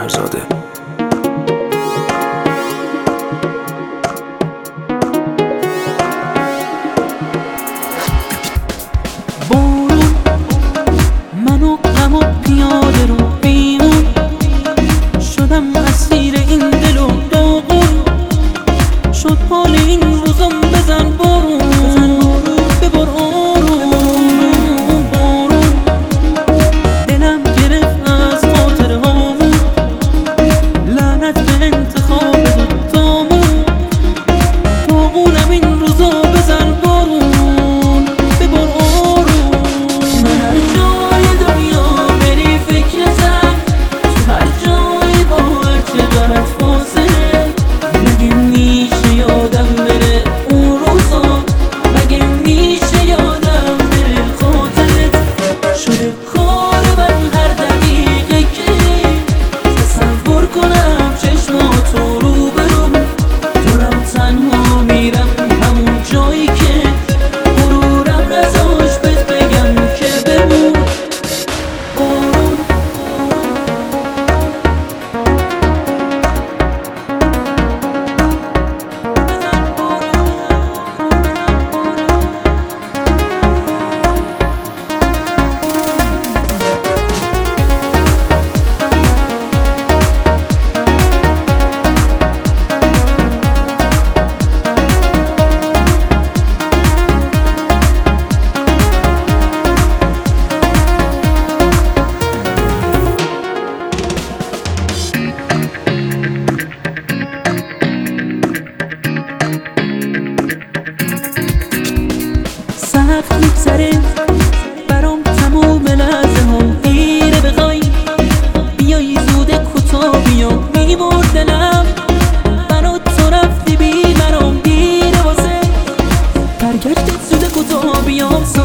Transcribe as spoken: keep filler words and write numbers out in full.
فرزاده. بارون منو غم و پیاده رو بیرون شدم اسیر این دل و داغون شد حال این روزم. بزن بارون ببار آروم بارون دلم گرفت از خاطر هامون لعنت به انتخاب دوتامون داغونم این روزا. بزن بارون ببار آروم من هر جای دنیا بری فکرتم تو هر جای با هر چقدر فاصله مگه میشه یادم بره اون روزا مگه میشه یادم بره خاطرت شده کار من هر دقیقه که تصور کنم چشماتو رو برم دارم تنها میرم همون جایی که غرورم نذاش بهت بگم که بمون بارون سخت میگذره برام تموم لحظه ها دیره بخوای بیایی زود کوتاه بیا میبرد دلم منو تو رفتی بی برام دیره واسه برگشت زود کوتاه بیام